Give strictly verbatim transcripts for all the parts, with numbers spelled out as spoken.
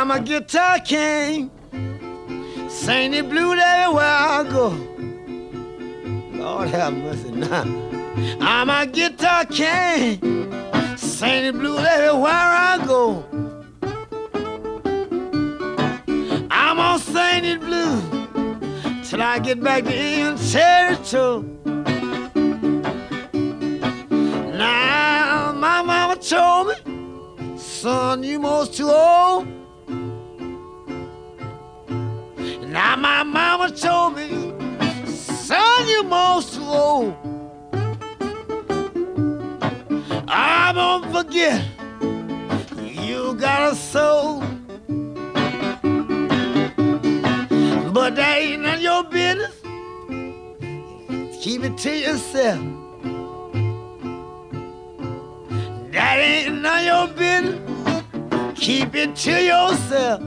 I'm a guitar king, sing the blues everywhere I go. Lord have mercy now. I'm a guitar king, sing the blues everywhere I go. I'm gonna sing the blues till I get back to Indian territory. Now my mama told me, son, you most too old. Now my mama told me, son, you most too old. I won't forget you got a soul, but that ain't none of your business. Keep it to yourself. That ain't none of your business. Keep it to yourself.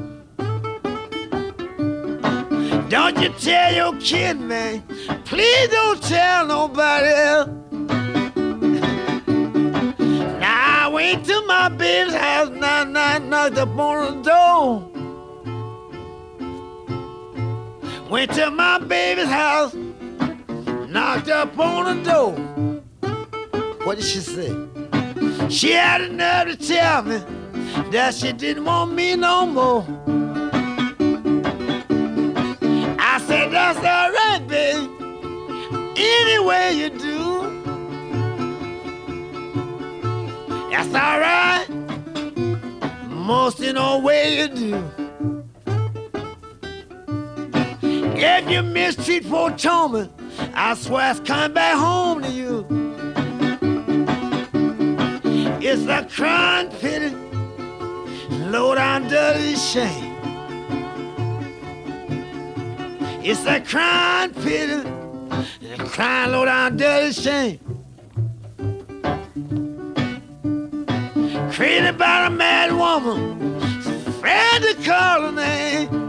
Don't you tell your kid, man. Please don't tell nobody else. Now I went to my baby's house, knock, knock, knocked up on the door. Went to my baby's house, knocked up on the door. What did she say? She had the nerve to tell me that she didn't want me no more. I said, that's all right, baby, any way you do. That's all right, most in no way you do. If you mistreat poor Tommy, I swear it's coming back home to you. It's a crying pity, low down dirty shame. It's a crying pity, crying low down dirty shame. Created by a mad woman, afraid to call her name.